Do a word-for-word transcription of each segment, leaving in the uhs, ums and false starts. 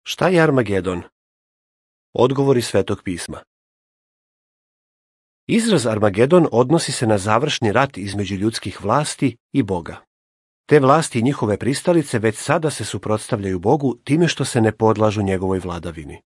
Šta je Armagedon? Odgovori Svetog pisma. Izraz Armagedon odnosi se na završni rat između ljudskih vlasti i Boga. Te vlasti i njihove pristalice već sada se suprotstavljaju Bogu time što se ne podlažu njegovoj vladavini.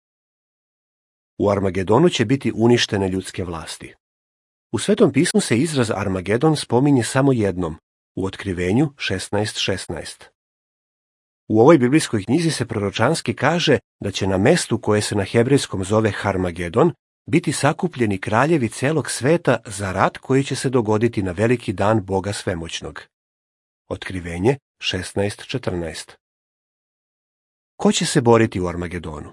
U Armagedonu će biti uništene ljudske vlasti. U Svetom pismu se izraz Armagedon spominje samo jednom, u Otkrivenju šesnaest šesnaest. U ovoj biblijskoj knjizi se proročanski kaže da će na mestu koje se na hebrejskom zove Harmagedon biti sakupljeni kraljevi celog sveta za rat koji će se dogoditi na veliki dan Boga svemoćnog. Otkrivenje šesnaest četrnaest. Ko će se boriti u Armagedonu?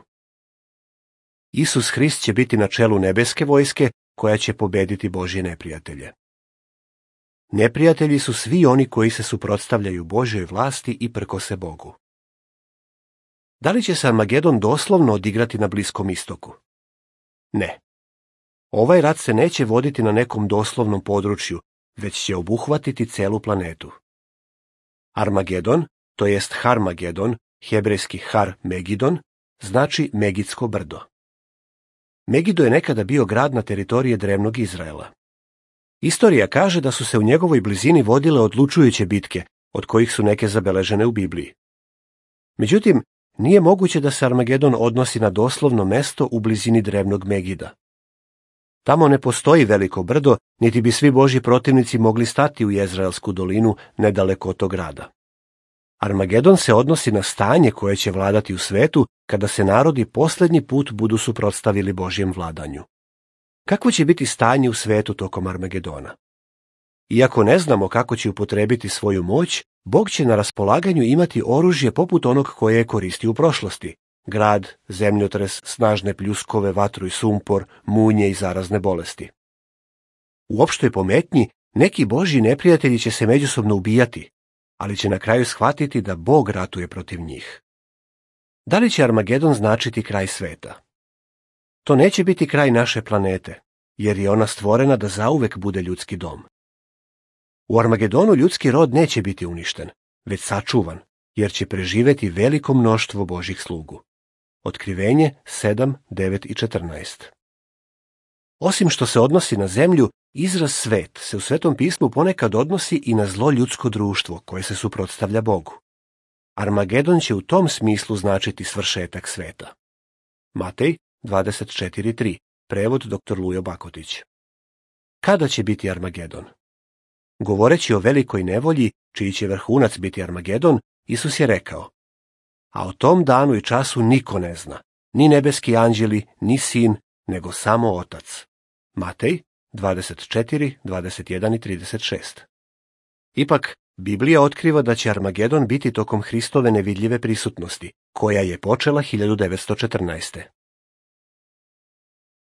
Isus Hrist će biti na čelu nebeske vojske koja će pobediti Božje neprijatelje. Neprijatelji su svi oni koji se suprotstavljaju Božjoj vlasti i prkose Bogu. Da li će se Armagedon doslovno odigrati na Bliskom istoku? Ne. Ovaj rat se neće voditi na nekom doslovnom području, već će obuhvatiti celu planetu. Armagedon, to jest Harmagedon, hebrejski Har Megidon, znači Megidsko brdo. Megido je nekada bio grad na teritoriji drevnog Izraela. Istorija kaže da su se u njegovoj blizini vodile odlučujuće bitke, od kojih su neke zabeležene u Bibliji. Međutim, nije moguće da se Armagedon odnosi na doslovno mesto u blizini drevnog Megida. Tamo ne postoji veliko brdo, niti bi svi Božji protivnici mogli stati u Jezraelsku dolinu nedaleko od tog grada. Armagedon se odnosi na stanje koje će vladati u svetu kada se narodi posljednji put budu suprotstavili Božjem vladanju. Kako će biti stanje u svetu tokom Armagedona? Iako ne znamo kako će upotrebiti svoju moć, Bog će na raspolaganju imati oružje poput onog koje je koristio u prošlosti: grad, zemljotres, snažne pljuskove, vatru i sumpor, munje i zarazne bolesti. U opštoj pometnji neki Božji neprijatelji će se međusobno ubijati, ali će na kraju shvatiti da Bog ratuje protiv njih. Da li će Armagedon značiti kraj sveta? To neće biti kraj naše planete, jer je ona stvorena da zauvek bude ljudski dom. U Armagedonu ljudski rod neće biti uništen, već sačuvan, jer će preživeti veliko mnoštvo Božjih slugu. Otkrivenje sedam, devet i četrnaest. Osim što se odnosi na zemlju, izraz svet se u Svetom pismu ponekad odnosi i na zlo ljudsko društvo koje se suprotstavlja Bogu. Armagedon će u tom smislu značiti svršetak sveta. Matej dvadeset četiri tri, prevod doktor Lujo Bakotić. Kada će biti Armagedon? Govoreći o velikoj nevolji, čiji će vrhunac biti Armagedon, Isus je rekao: a o tom danu i času niko ne zna, ni nebeski anđeli, ni sin, nego samo Otac. Matej dvadeset četiri, dvadeset jedan i trideset šest. Ipak, Biblija otkriva da će Armagedon biti tokom Hristove nevidljive prisutnosti, koja je počela hiljadu devetsto četrnaeste.